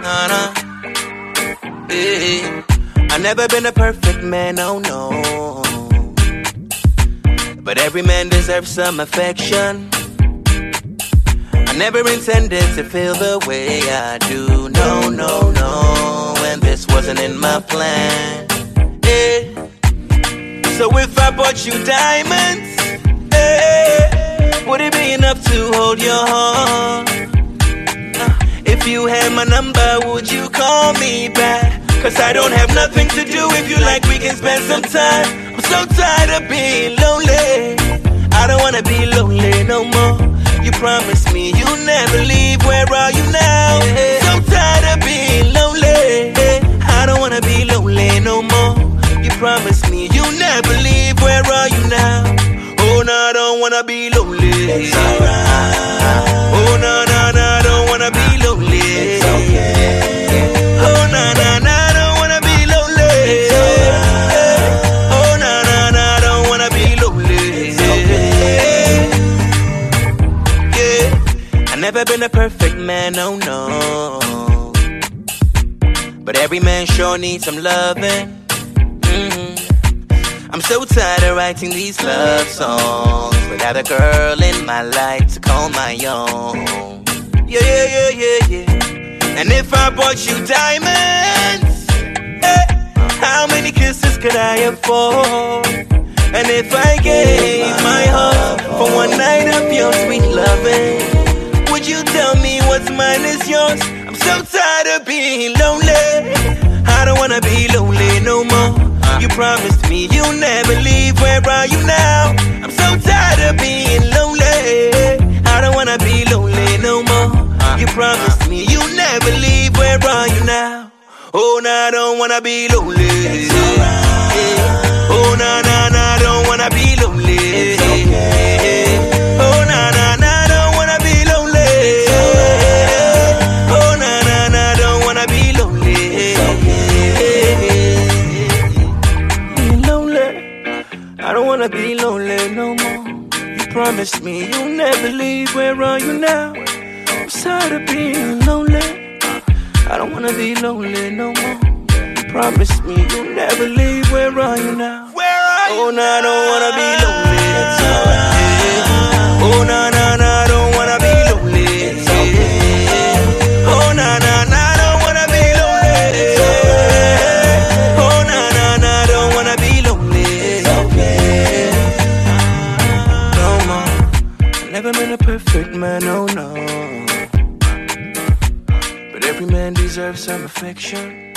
nah. Yeah. I've never been a perfect man, oh no. But every man deserves some affection. I never intended to feel the way I do. No, no, no. And this wasn't in my plan. Yeah. So if I bought you diamonds, would it be enough to hold your heart? If you had my number, would you call me back? Cause I don't have nothing to do. If you like, we can spend some time. I'm so tired of being lonely. I don't wanna be lonely no more. You promised me you'll never leave. Where are you now? So tired of being lonely. I don't wanna be lonely no more. You promised me you'll never leave. Where are you now? Oh no, I don't wanna be lonely. It's alright. Oh no, no, no, I don't wanna be lonely. It's okay. Oh no, no, no, I don't wanna be lonely. It's alright. Oh no, no, no, I don't wanna be lonely. It's okay. Yeah, I've never been a perfect man, oh no. But every man sure needs some loving. I'm so tired of writing these love songs without a girl in my life to call my own. Yeah, yeah, yeah, yeah, yeah. And if I bought you diamonds, how many kisses could I afford? And if I gave my heart for one night of your sweet loving, would you tell me what's mine is yours? I'm so tired of being lonely. I don't wanna be lonely no more. You promised me you'll never leave. Where are you now? I'm so tired of being lonely. I don't wanna be lonely no more. You promised me you'll never leave. Where are you now? Oh, no, I don't wanna be lonely. It's alright. Oh, no, no, no, I don't wanna be lonely. It's okay. Oh, no, no, no, I don't wanna be lonely. It's alright. Oh, no, no, no, I don't wanna be lonely. It's okay. I don't wanna be lonely no more. You promised me you'll never leave. Where are you now? I'm tired of being lonely. I don't wanna be lonely no more. You promised me you'll never leave. Where are you now? Where are you? Oh no, I don't wanna be lonely. It's alright. Oh no, no, no, I don't wanna be lonely. It's okay. Oh no, no, no, I don't wanna be lonely. It's alright. Oh no, no, no, I don't wanna be lonely. It's okay. No more. Never been a perfect man, oh no. But every man deserves some affection.